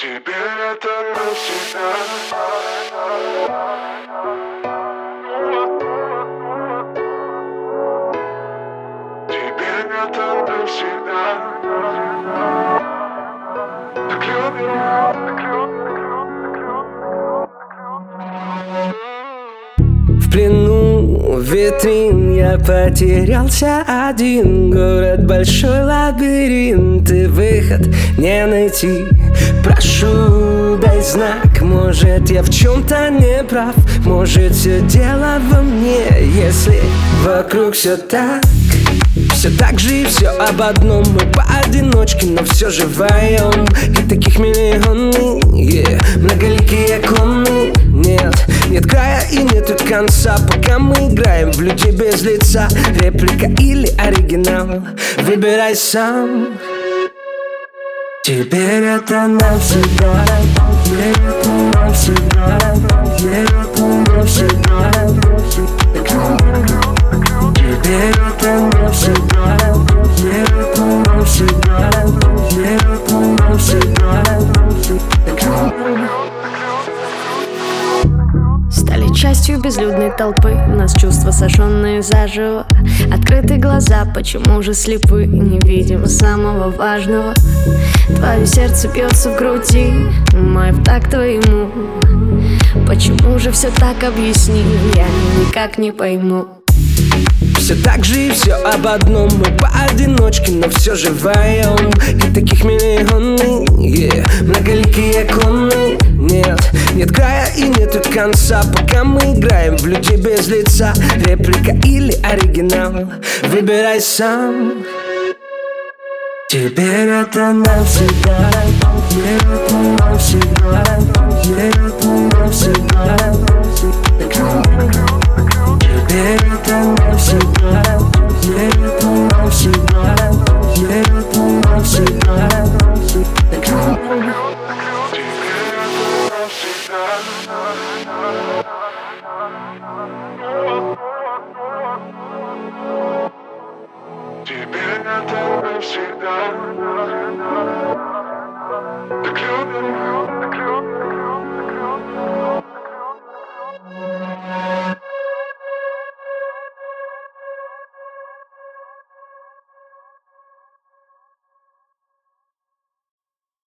Теперь это навсегда. Теперь это навсегда. Так любим, так любим. В плену витрин я потерялся один. Город большой лабиринт, и выход не найти. Прошу, дай знак, может я в чем-то не прав. Может все дело во мне, если вокруг все так. Все так же и все об одном. Мы поодиночке, но все же вдвоем. И таких миллионы, многоликие клоны. Нет края и нету конца, пока мы играем в людей без лица. Реплика или оригинал, выбирай сам. Теперь это навсегда. Теперь это навсегда. Теперь это навсегда. Теперь это навсегда. Теперь это навсегда. Теперь это навсегда. Стали частью безлюдной толпы, у нас чувства сожженные заживо. Открыты глаза, почему же слепы, не видим самого важного. Твое сердце бьется в груди, мой в такт твоему. Почему же все так, объясни, я никак не пойму. Все так же и все об одном. Мы поодиночке, но все же вдвоем. И таких миллионы, многоликие клоны. Нет края и нету конца, пока мы играем в людей без лица. Реплика или оригинал, выбирай сам. Теперь это навсегда. Теперь это навсегда. Теперь это навсегда. Теперь это навсегда. Теперь это навсегда. Теперь это навсегда. Теперь это навсегда.